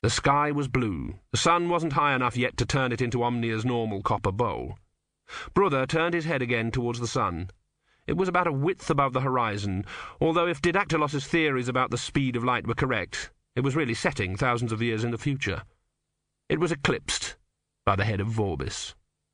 The sky was blue. The sun wasn't high enough yet to turn it into Omnia's normal copper bowl. Brother turned his head again towards the sun. It was about a width above the horizon, although if Didactylos's theories about the speed of light were correct, it was really setting thousands of years in the future. It was eclipsed by the head of Vorbis.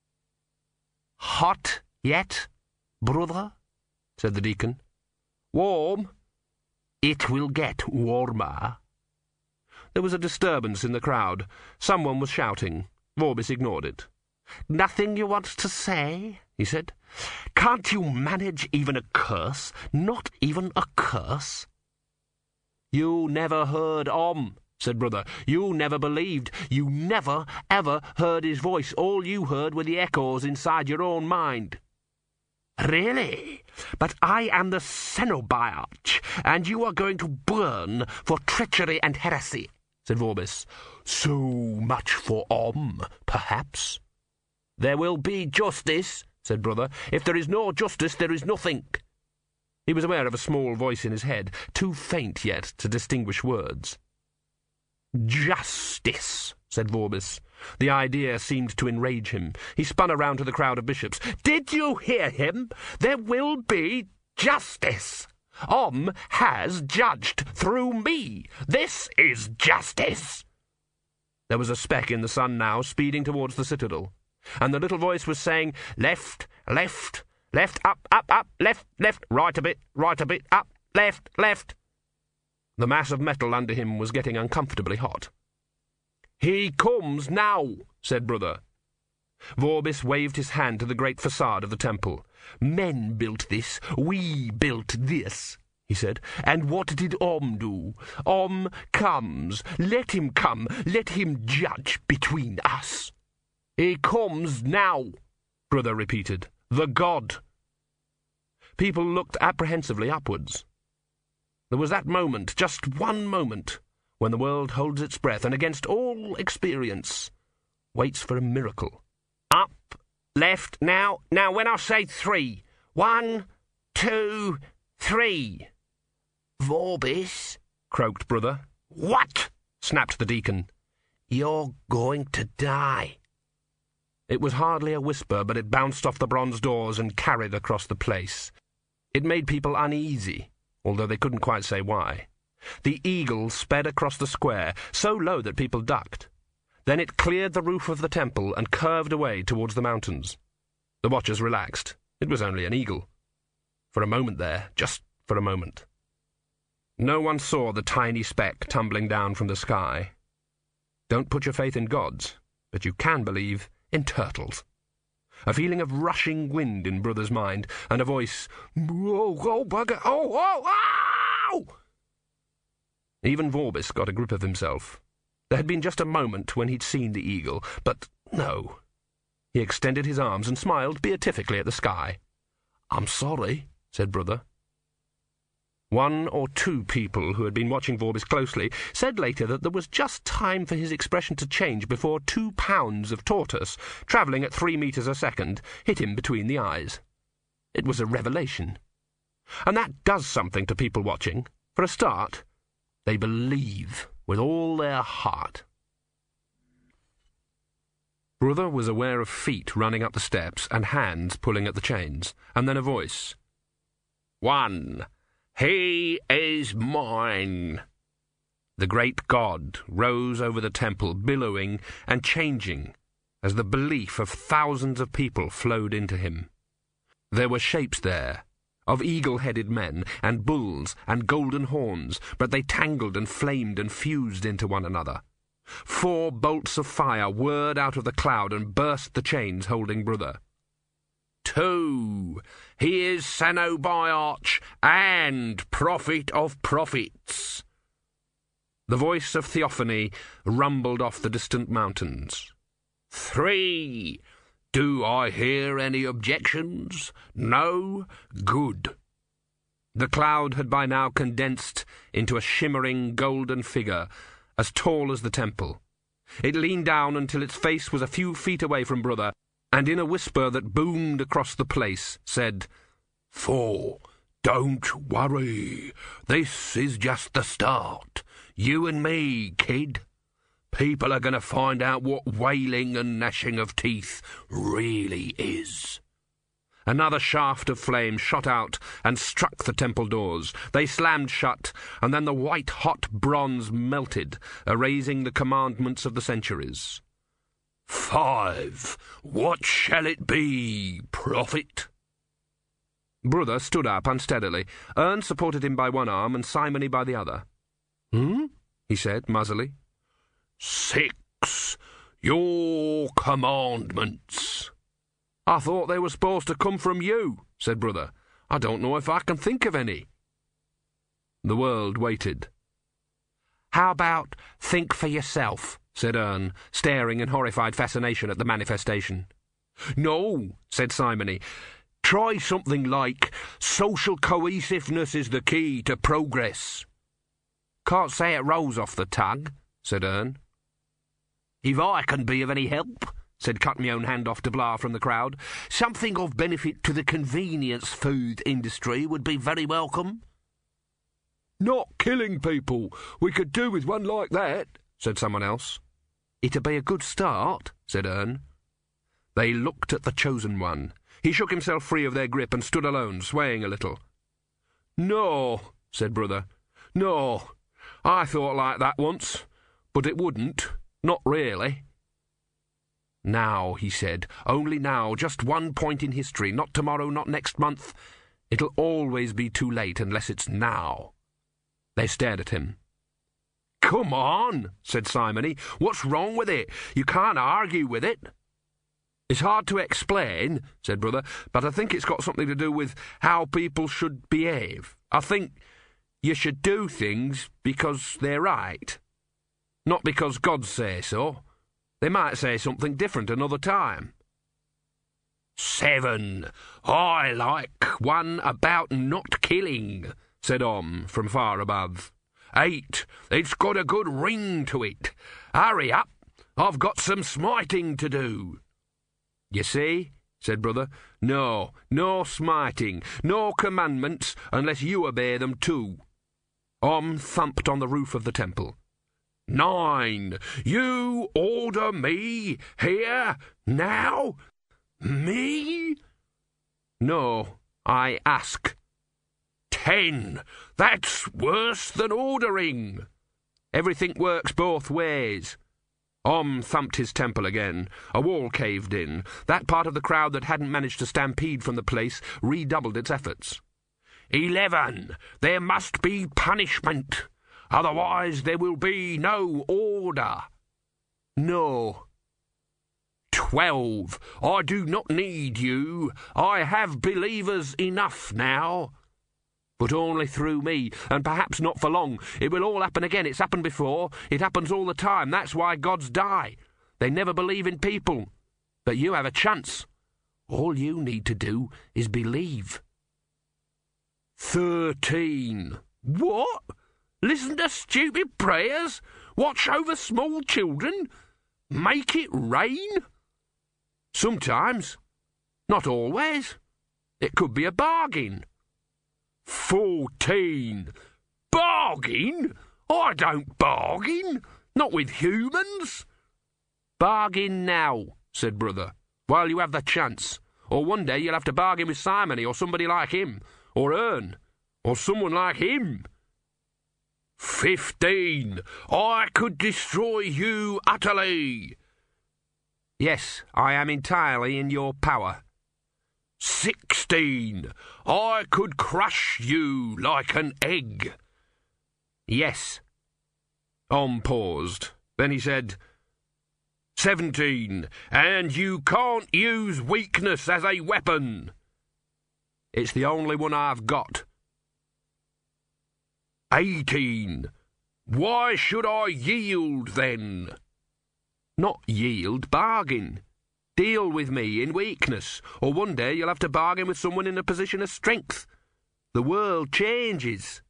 "Hot yet, brother?" said the deacon. "Warm? It will get warmer." There was a disturbance in the crowd. Someone was shouting. Vorbis ignored it. "Nothing you want to say?" he said. "Can't you manage even a curse? Not even a curse?" "You never heard said Brother. "You never believed. You never, ever heard his voice. All you heard were the echoes inside your own mind." "Really? But I am the Cenobiarch, and you are going to burn for treachery and heresy," said Vorbis. "So much for perhaps." "There will be justice," said Brother. "If there is no justice, there is nothing." He was aware of a small voice in his head, too faint yet to distinguish words. "Justice," said Vorbis. The idea seemed to enrage him. He spun around to the crowd of bishops. "Did you hear him? There will be justice. Has judged through me. This is justice." There was a speck in the sun now, speeding towards the citadel, and the little voice was saying, "Left, left, left, up, left, left, right a bit, up, left, left." The mass of metal under him was getting uncomfortably hot. "He comes now," said Brother. Vorbis waved his hand to the great facade of the temple. "Men built this, we built this," he said. "And what did do? Comes. Let him come. Let him judge between us." "He comes now," Brother repeated. "The god." People looked apprehensively upwards. There was that moment, just one moment, when the world holds its breath and against all experience waits for a miracle. "Up, left, now when I say 3. 1, 2, 3. "Vorbis," croaked Brother. "What?" snapped the deacon. "You're going to die." It was hardly a whisper, but it bounced off the bronze doors and carried across the place. It made people uneasy, although they couldn't quite say why. The eagle sped across the square, so low that people ducked. Then it cleared the roof of the temple and curved away towards the mountains. The watchers relaxed. It was only an eagle. For a moment there, just for a moment. No one saw the tiny speck tumbling down from the sky. Don't put your faith in gods, but you can believe in turtles. A feeling of rushing wind in Brother's mind, and a voice, "Oh, bugger, oh!" Even Vorbis got a grip of himself. There had been just a moment when he'd seen the eagle, but no. He extended his arms and smiled beatifically at the sky. "I'm sorry," said Brother. 1 or 2 people who had been watching Vorbis closely said later that there was just time for his expression to change before 2 pounds of tortoise, travelling at 3 meters a second, hit him between the eyes. It was a revelation. And that does something to people watching. For a start, they believe with all their heart. Brother was aware of feet running up the steps and hands pulling at the chains, and then a voice. 1. He is mine. The great god rose over the temple, billowing and changing as the belief of thousands of people flowed into him. There were shapes there, of eagle-headed men, and bulls, and golden horns, but they tangled and flamed and fused into one another. 4 bolts of fire whirred out of the cloud and burst the chains holding Brother. 2. He is Cenobiarch and Prophet of Prophets. The voice of Theophany rumbled off the distant mountains. 3. Do I hear any objections? No? Good. The cloud had by now condensed into a shimmering golden figure, as tall as the temple. It leaned down until its face was a few feet away from Brother, and in a whisper that boomed across the place, said, 4. Don't worry. This is just the start. You and me, kid. People are going to find out what wailing and gnashing of teeth really is. Another shaft of flame shot out and struck the temple doors. They slammed shut, and then the white-hot bronze melted, erasing the commandments of the centuries. 5. What shall it be, prophet? Brother stood up unsteadily. Ern supported him by one arm and Simony by the other. He said, muzzily. 6. Your commandments. I thought they were supposed to come from you, said Brother. I don't know if I can think of any. The world waited. How about think for yourself, said Ern, staring in horrified fascination at the manifestation. No, said Simony. Try something like, social cohesiveness is the key to progress. Can't say it rolls off the tongue, said Ern. If I can be of any help, said Cut-Me-Own-Hand-Off de Blas from the crowd, something of benefit to the convenience food industry would be very welcome. Not killing people. We could do with one like that, said someone else. It'd be a good start, said Ern. They looked at the chosen one. He shook himself free of their grip and stood alone, swaying a little. No, said Brother. No, I thought like that once, but it wouldn't. Not really. Now, he said, only now, just one point in history, not tomorrow, not next month. It'll always be too late unless it's now. They stared at him. Come on, said Simony. What's wrong with it? You can't argue with it. It's hard to explain, said Brother, but I think it's got something to do with how people should behave. I think you should do things because they're right, not because God says so. They might say something different another time. 7. I like one about not killing, said from far above. 8. It's got a good ring to it. Hurry up, I've got some smiting to do. You see, said Brother, no smiting, no commandments unless you obey them too. Thumped on the roof of the temple. 9. You order me here, now? Me? No, I ask. 10. That's worse than ordering. Everything works both ways. Thumped his temple again. A wall caved in. That part of the crowd that hadn't managed to stampede from the place redoubled its efforts. 11. There must be punishment. Otherwise there will be no order. No. 12. I do not need you. I have believers enough now. But only through me, and perhaps not for long. It will all happen again. It's happened before. It happens all the time. That's why gods die. They never believe in people. But you have a chance. All you need to do is believe. 13. What? Listen to stupid prayers? Watch over small children? Make it rain? Sometimes. Not always. It could be a bargain. 14. Bargain? I don't bargain. Not with humans. Bargain now, said Brother, while you have the chance. Or one day you'll have to bargain with Simony or somebody like him, or Ern, or someone like him. 15. I could destroy you utterly. Yes, I am entirely in your power. 16. I could crush you like an egg. Yes. Paused. Then he said, 17. And you can't use weakness as a weapon. It's the only one I've got. 18. Why should I yield then? Not yield, bargain. Deal with me in weakness, or one day you'll have to bargain with someone in a position of strength. The world changes.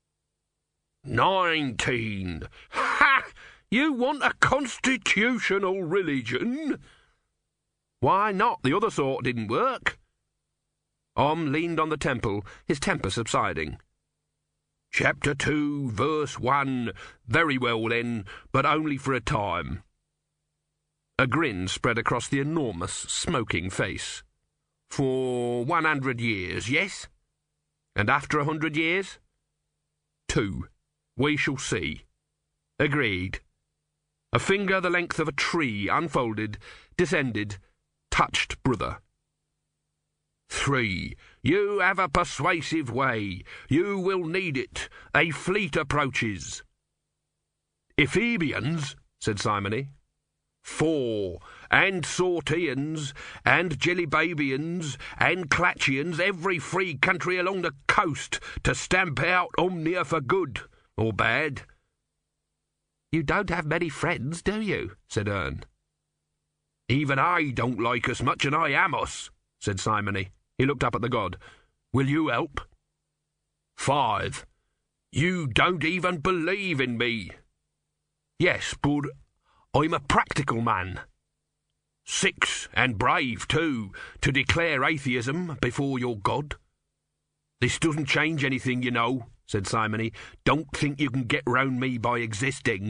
19. Ha! You want a constitutional religion? Why not? The other sort didn't work. Leaned on the temple, his temper subsiding. Chapter 2, verse 1. Very well, then, but only for a time. A grin spread across the enormous, smoking face. For 100 years, yes? And after 100 years? 2. We shall see. Agreed. A finger the length of a tree unfolded, descended, touched Brother. 3. You have a persuasive way. You will need it. A fleet approaches. Ephebians, said Simony. 4. And Sortians, and Jillibabians, and Clatchians, every free country along the coast, to stamp out Omnia for good, or bad. You don't have many friends, do you? Said Ern. Even I don't like us much, and I am us, said Simony. He looked up at the god. Will you help? 5. You don't even believe in me. Yes, but I'm a practical man. 6, and brave, too, to declare atheism before your God. This doesn't change anything, you know, said Simony. Don't think you can get round me by existing.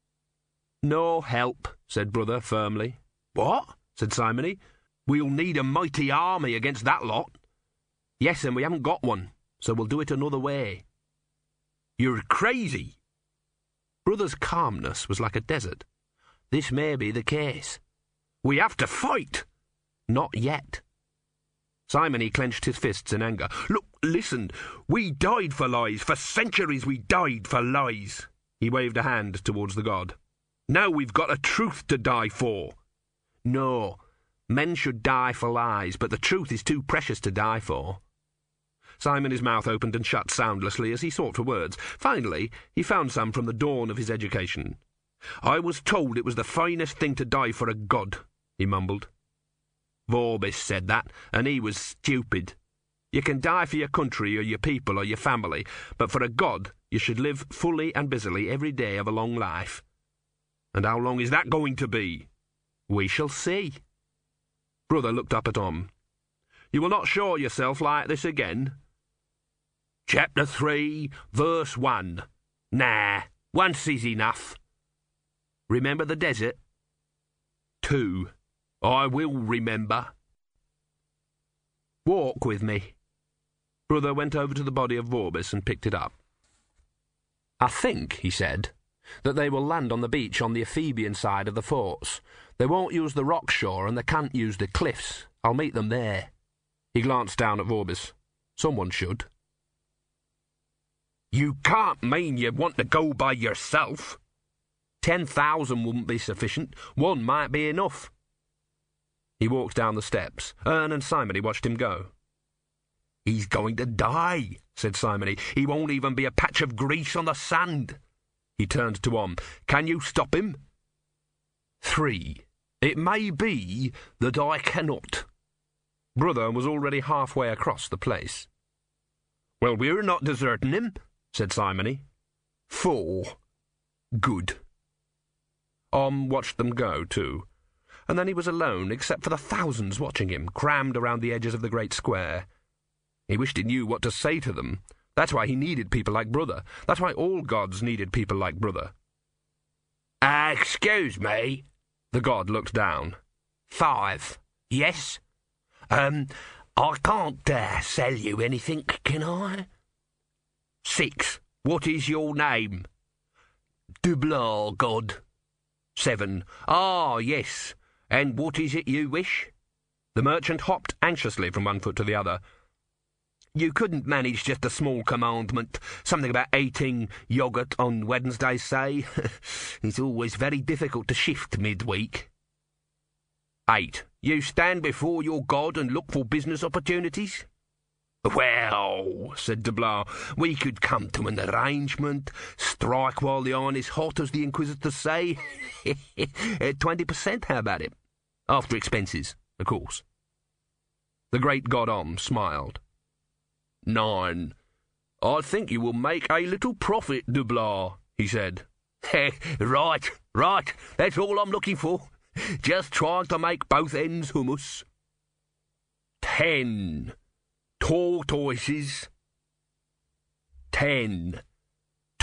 No help, said Brother firmly. What? Said Simony. We'll need a mighty army against that lot. Yes, and we haven't got one, so we'll do it another way. You're crazy. Brother's calmness was like a desert. This may be the case. We have to fight. Not yet. Simony clenched his fists in anger. Look, listen, we died for lies. For centuries we died for lies. He waved a hand towards the god. Now we've got a truth to die for. No, men should die for lies, but the truth is too precious to die for. Simony's mouth opened and shut soundlessly as he sought for words. Finally, he found some from the dawn of his education. I was told it was the finest thing to die for a god, he mumbled. Vorbis said that, and he was stupid. You can die for your country or your people or your family, but for a god you should live fully and busily every day of a long life. And how long is that going to be? We shall see. Brother looked up at Om. You will not show yourself like this again? Chapter 3, verse 1. Nah, once is enough. Remember the desert? 2. I will remember. Walk with me. Brother went over to the body of Vorbis and picked it up. I think, he said, that they will land on the beach on the Ephebian side of the forts. They won't use the rock shore and they can't use the cliffs. I'll meet them there. He glanced down at Vorbis. Someone should. You can't mean you want to go by yourself. 10,000 wouldn't be sufficient. 1 might be enough. He walked down the steps. Ern and Simony watched him go. He's going to die, said Simony. He won't even be a patch of grease on the sand. He turned to Om. Can you stop him? 3. It may be that I cannot. Brother was already halfway across the place. Well, we're not deserting him, said Simony. 4. Good. Om watched them go, too. And then he was alone, except for the thousands watching him, crammed around the edges of the great square. He wished he knew what to say to them. That's why he needed people like Brother. That's why all gods needed people like Brother. Excuse me. The god looked down. 5. Yes? I can't sell you anything, can I? 6. What is your name? Dublar, god. 7. Ah, yes. And what is it you wish? The merchant hopped anxiously from one foot to the other. You couldn't manage just a small commandment, something about eating yoghurt on Wednesdays, say? It's always very difficult to shift midweek. 8. You stand before your god and look for business opportunities? Well, said Dublar, we could come to an arrangement, strike while the iron is hot, as the Inquisitors say. 20%, how about it? After expenses, of course. The great god Om smiled. 9. I think you will make a little profit, Dublar, he said. Right, that's all I'm looking for. Just trying to make both ends hummus. 10. Tortoises. 10.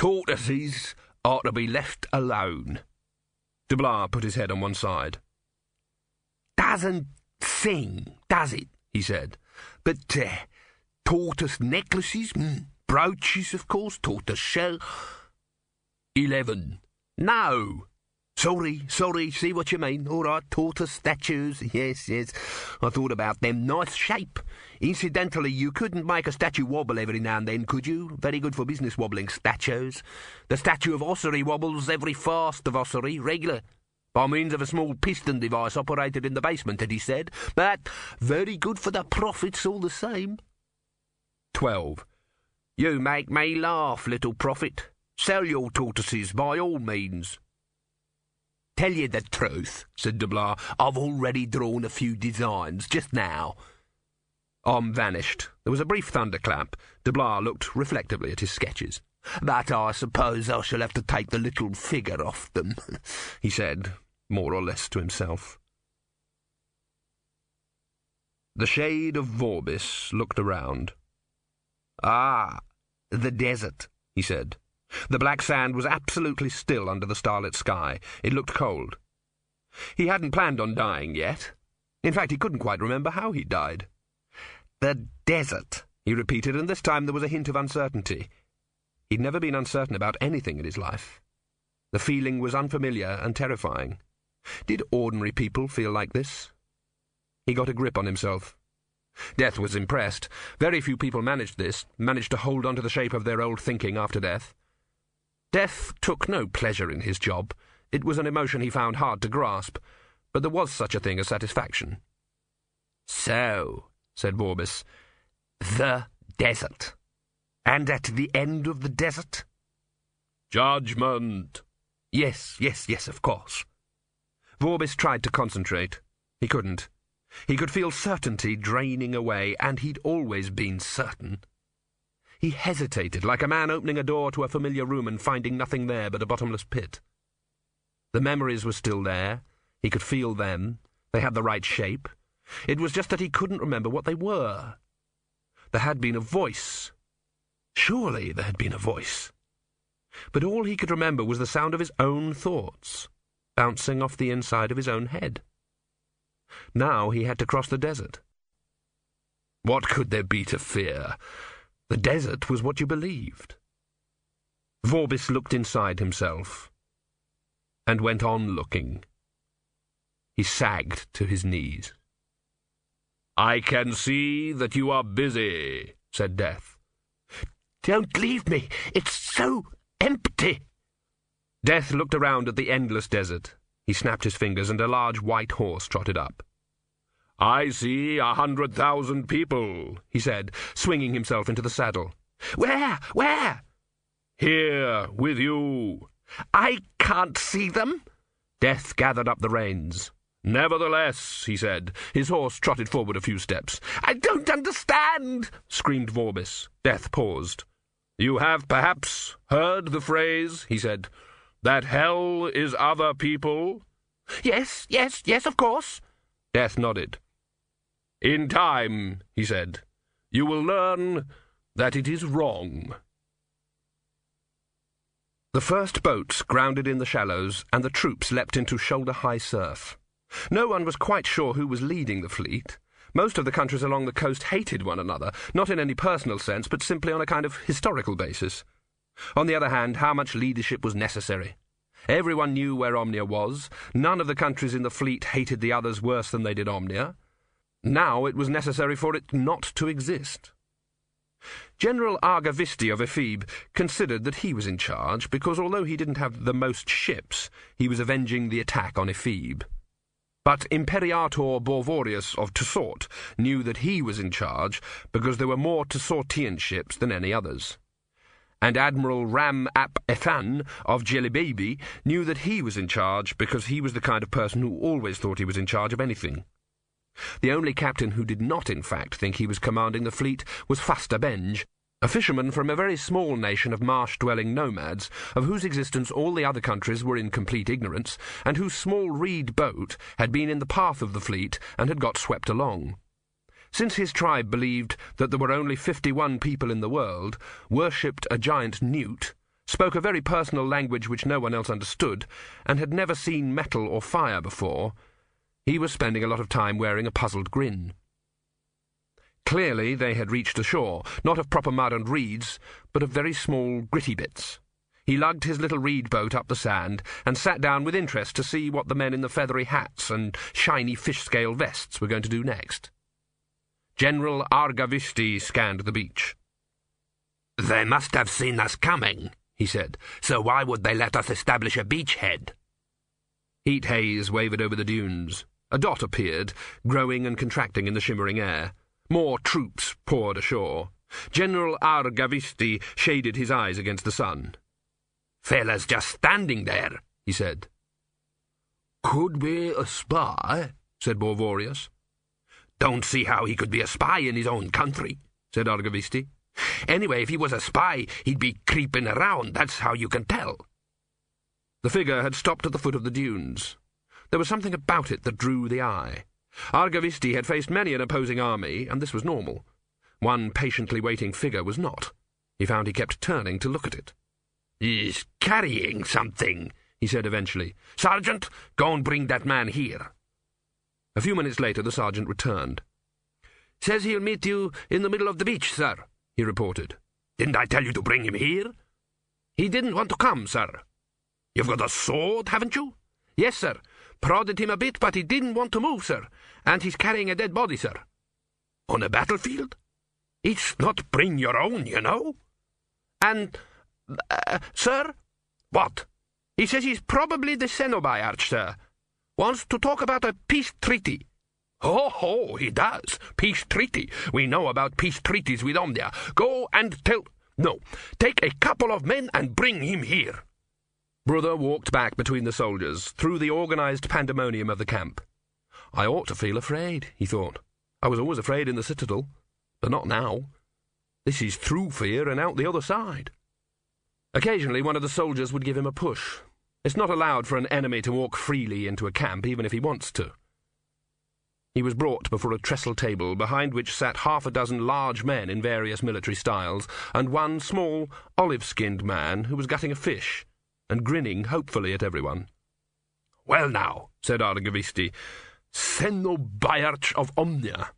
Tortoises are to be left alone. Dublar put his head on one side. Doesn't sing, does it? He said. But tortoise necklaces, brooches, of course, tortoise shell. 11. No. Sorry, see what you mean. All right, tortoise statues, yes. I thought about them. Nice shape. Incidentally, you couldn't make a statue wobble every now and then, could you? Very good for business wobbling statues. The statue of Ossory wobbles every fast of Ossory, regular, by means of a small piston device operated in the basement, Eddie said. But very good for the profits all the same. 12. You make me laugh, little prophet. Sell your tortoises by all means. Tell you the truth, said Dublar, I've already drawn a few designs, just now. Vanished. There was a brief thunderclap. Dublar looked reflectively at his sketches. But I suppose I shall have to take the little figure off them, he said, more or less to himself. The shade of Vorbis looked around. Ah, the desert, he said. The black sand was absolutely still under the starlit sky. It looked cold. He hadn't planned on dying yet. In fact, he couldn't quite remember how he died. The desert, he repeated, and this time there was a hint of uncertainty. He'd never been uncertain about anything in his life. The feeling was unfamiliar and terrifying. Did ordinary people feel like this? He got a grip on himself. Death was impressed. Very few people managed to hold on to the shape of their old thinking after death. Death took no pleasure in his job. It was an emotion he found hard to grasp, but there was such a thing as satisfaction. So, said Vorbis, the desert. And at the end of the desert? Judgment. Yes, of course. Vorbis tried to concentrate. He couldn't. He could feel certainty draining away, and he'd always been certain. He hesitated, like a man opening a door to a familiar room and finding nothing there but a bottomless pit. The memories were still there. He could feel them. They had the right shape. It was just that he couldn't remember what they were. There had been a voice. Surely there had been a voice. But all he could remember was the sound of his own thoughts, bouncing off the inside of his own head. Now he had to cross the desert. What could there be to fear? The desert was what you believed. Vorbis looked inside himself, and went on looking. He sagged to his knees. I can see that you are busy, said Death. Don't leave me. It's so empty. Death looked around at the endless desert. He snapped his fingers, and a large white horse trotted up. I see 100,000 people, he said, swinging himself into the saddle. Where? Here, with you. I can't see them. Death gathered up the reins. Nevertheless, he said. His horse trotted forward a few steps. I don't understand, screamed Vorbis. Death paused. You have perhaps heard the phrase, he said, that hell is other people? Yes, of course. Death nodded. In time, he said, you will learn that it is wrong. The first boats grounded in the shallows, and the troops leapt into shoulder-high surf. No one was quite sure who was leading the fleet. Most of the countries along the coast hated one another, not in any personal sense, but simply on a kind of historical basis. On the other hand, how much leadership was necessary? Everyone knew where Omnia was. None of the countries in the fleet hated the others worse than they did Omnia. Now it was necessary for it not to exist. General Argavisti of Ephebe considered that he was in charge because although he didn't have the most ships, he was avenging the attack on Ephebe. But Imperator Borvorius of Tussort knew that he was in charge because there were more Tussortian ships than any others. And Admiral Ram ap Ethan of Jelibaby knew that he was in charge because he was the kind of person who always thought he was in charge of anything. The only captain who did not, in fact, think he was commanding the fleet was Fasta Benj, a fisherman from a very small nation of marsh-dwelling nomads, of whose existence all the other countries were in complete ignorance, and whose small reed boat had been in the path of the fleet and had got swept along. Since his tribe believed that there were only 51 people in the world, worshipped a giant newt, spoke a very personal language which no one else understood, and had never seen metal or fire before, he was spending a lot of time wearing a puzzled grin. Clearly they had reached the shore, not of proper mud and reeds, but of very small, gritty bits. He lugged his little reed boat up the sand, and sat down with interest to see what the men in the feathery hats and shiny fish-scale vests were going to do next. General Argavisti scanned the beach. "They must have seen us coming," he said, "so why would they let us establish a beachhead?" Heat haze wavered over the dunes. A dot appeared, growing and contracting in the shimmering air. More troops poured ashore. General Argavisti shaded his eyes against the sun. "Fellas just standing there," he said. "Could be a spy," said Borvorius. "Don't see how he could be a spy in his own country," said Argavisti. "Anyway, if he was a spy, he'd be creeping around, that's how you can tell." The figure had stopped at the foot of the dunes. There was something about it that drew the eye. Argavisti had faced many an opposing army, and this was normal. One patiently waiting figure was not. He found he kept turning to look at it. "He's carrying something," he said eventually. "Sergeant, go and bring that man here." A few minutes later the sergeant returned. "Says he'll meet you in the middle of the beach, sir," he reported. "Didn't I tell you to bring him here?" "He didn't want to come, sir." "You've got a sword, haven't you?" "Yes, sir. Prodded him a bit, but he didn't want to move, sir. And he's carrying a dead body, sir." "On a battlefield? It's not bring your own, you know." "And, sir?" "What?" "He says he's probably the Cenobiarch, sir. Wants to talk about a peace treaty." "Ho, he does. Peace treaty. We know about peace treaties with Omnia. Go and tell... No, take a couple of men and bring him here." Brother walked back between the soldiers, through the organised pandemonium of the camp. I ought to feel afraid, he thought. I was always afraid in the citadel, but not now. This is through fear and out the other side. Occasionally one of the soldiers would give him a push. It's not allowed for an enemy to walk freely into a camp, even if he wants to. He was brought before a trestle table, behind which sat half a dozen large men in various military styles, and one small, olive-skinned man who was gutting a fish, and grinning hopefully at everyone. "Well now," said Argavisti, "Cenobiarch of Omnia,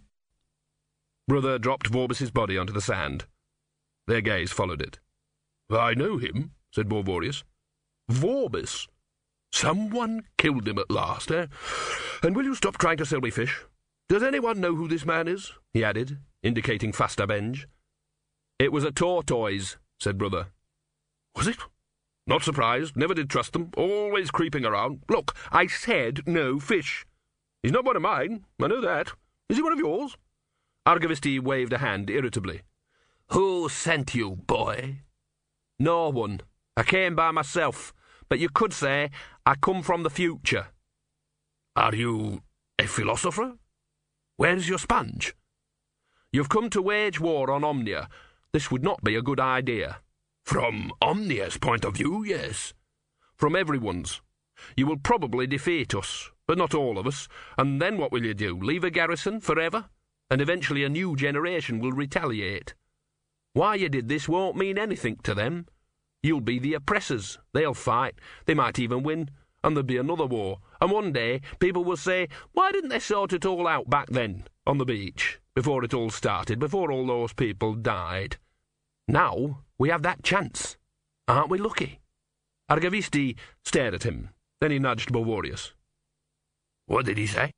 Brother dropped Vorbis's body onto the sand. Their gaze followed it. "I know him," said Borvorius. "Vorbis. Someone killed him at last, eh? And will you stop trying to sell me fish? Does anyone know who this man is?" he added, indicating Fastabenge. "It was a tortoise," said Brother. "Was it? Not surprised. Never did trust them. Always creeping around. Look, I said no fish. He's not one of mine. I know that. Is he one of yours?" Argavisti waved a hand irritably. "Who sent you, boy?" "No one. I came by myself. But you could say I come from the future." "Are you a philosopher? Where's your sponge?" "You've come to wage war on Omnia. This would not be a good idea." "From Omnia's point of view, yes." "From everyone's. You will probably defeat us, but not all of us, and then what will you do, leave a garrison forever? And eventually a new generation will retaliate. Why you did this won't mean anything to them. You'll be the oppressors. They'll fight. They might even win. And there'll be another war. And one day people will say, why didn't they sort it all out back then, on the beach, before it all started, before all those people died? Now we have that chance. Aren't we lucky?" Argavisti stared at him. Then he nudged Borvorius. "What did he say?"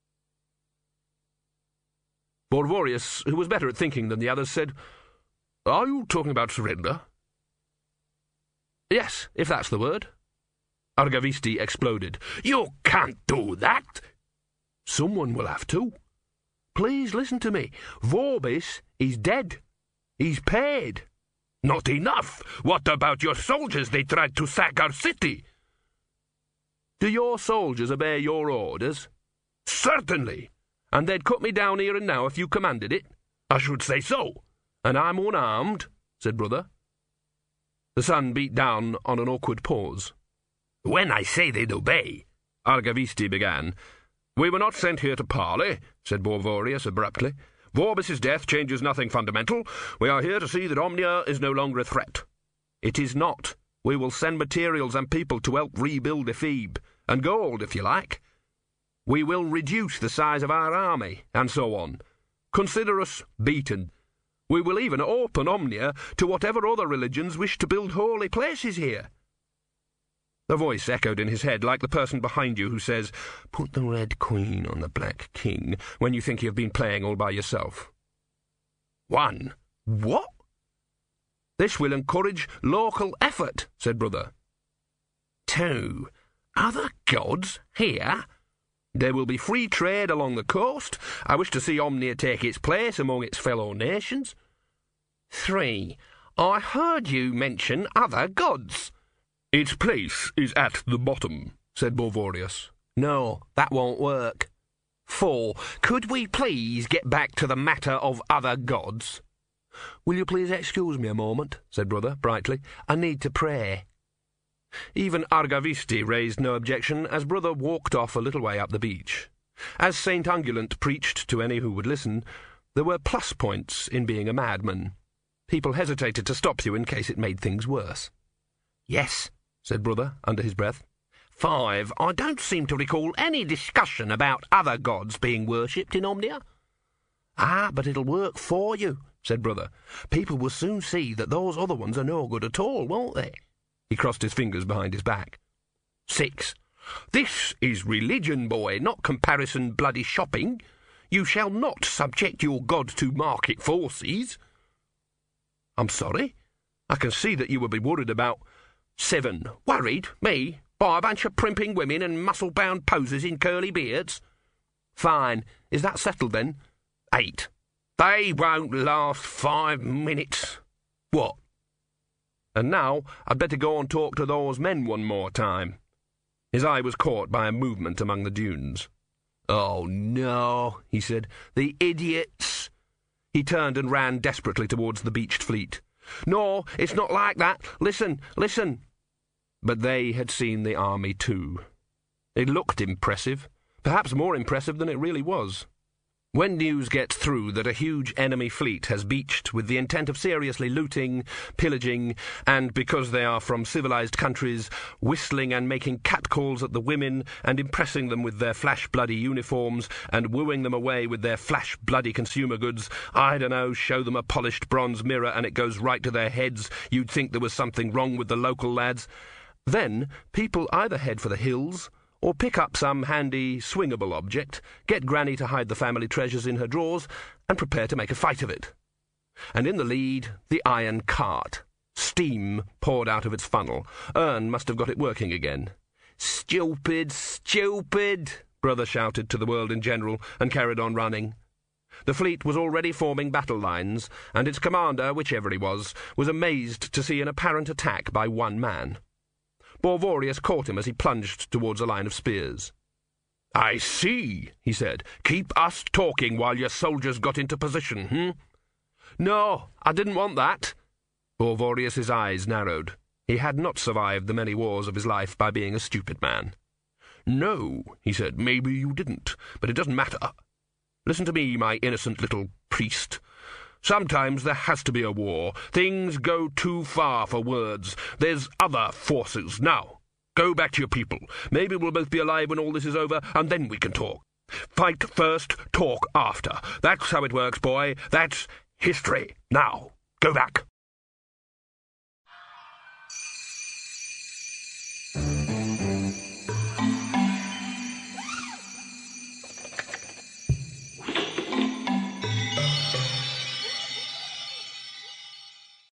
Borvorius, who was better at thinking than the others, said, "Are you talking about surrender?" "Yes, if that's the word." Argavisti exploded. "You can't do that!" "Someone will have to. Please listen to me. Vorbis is dead. He's paid." "Not enough! What about your soldiers? They tried to sack our city." "Do your soldiers obey your orders?" "Certainly." "And they'd cut me down here and now if you commanded it?" "I should say so." "And I'm unarmed," said Brother. The sun beat down on an awkward pause. "When I say they'd obey," Argavisti began. "We were not sent here to parley," said Borvorius abruptly. "Vorbis's death changes nothing fundamental. We are here to see that Omnia is no longer a threat." It is not. We will send materials and people to help rebuild Ephebe, and gold, if you like. We will reduce the size of our army, and so on. Consider us beaten. We will even open Omnia to whatever other religions wish to build holy places here." A voice echoed in his head like the person behind you who says, "Put the red queen on the black king," when you think you have been playing all by yourself. 1. What? "This will encourage local effort," said Brother. 2. Other gods here? There will be free trade along the coast. I wish to see Omnia take its place among its fellow nations. 3. I heard you mention other gods. "Its place is at the bottom," said Bavorius. "No, that won't work." 4. Could we please get back to the matter of other gods? "Will you please excuse me a moment?" said Brother, brightly. "I need to pray." Even Argavisti raised no objection as Brother walked off a little way up the beach. As St. Ungulant preached to any who would listen, there were plus points in being a madman. People hesitated to stop you in case it made things worse. "Yes," said Brother under his breath. 5. I don't seem to recall any discussion about other gods being worshipped in Omnia. "Ah, but it'll work for you," said Brother. "People will soon see that those other ones are no good at all, won't they?" He crossed his fingers behind his back. 6. This is religion, boy, not comparison bloody shopping. You shall not subject your god to market forces. "I'm sorry. I can see that you would be worried about..." 7. Worried? Me? By a bunch of primping women and muscle-bound posers in curly beards? Fine. Is that settled, then? 8. They won't last 5 minutes. What? And now I'd better go and talk to those men one more time. His eye was caught by a movement among the dunes. "Oh, no," he said. "The idiots." He turned and ran desperately towards the beached fleet. "No, it's not like that. Listen, listen." But they had seen the army too. It looked impressive, perhaps more impressive than it really was. When news gets through that a huge enemy fleet has beached with the intent of seriously looting, pillaging, and, because they are from civilized countries, whistling and making catcalls at the women and impressing them with their flash-bloody uniforms and wooing them away with their flash-bloody consumer goods, I don't know, show them a polished bronze mirror and it goes right to their heads, you'd think there was something wrong with the local lads. Then people either head for the hills or pick up some handy, swingable object, get Granny to hide the family treasures in her drawers, and prepare to make a fight of it. And in the lead, the iron cart. Steam poured out of its funnel. Ern must have got it working again. "Stupid, stupid," Brother shouted to the world in general, and carried on running. The fleet was already forming battle lines, and its commander, whichever he was amazed to see an apparent attack by one man. Bavorius caught him as he plunged towards a line of spears. "I see," he said. "Keep us talking while your soldiers got into position, "No, I didn't want that." Bavorius's eyes narrowed. He had not survived the many wars of his life by being a stupid man. "No," he said, "maybe you didn't, but it doesn't matter. Listen to me, my innocent little priest. Sometimes there has to be a war. Things go too far for words. There's other forces. Now, go back to your people. Maybe we'll both be alive when all this is over, and then we can talk. Fight first, talk after. That's how it works, boy. That's history. Now, go back."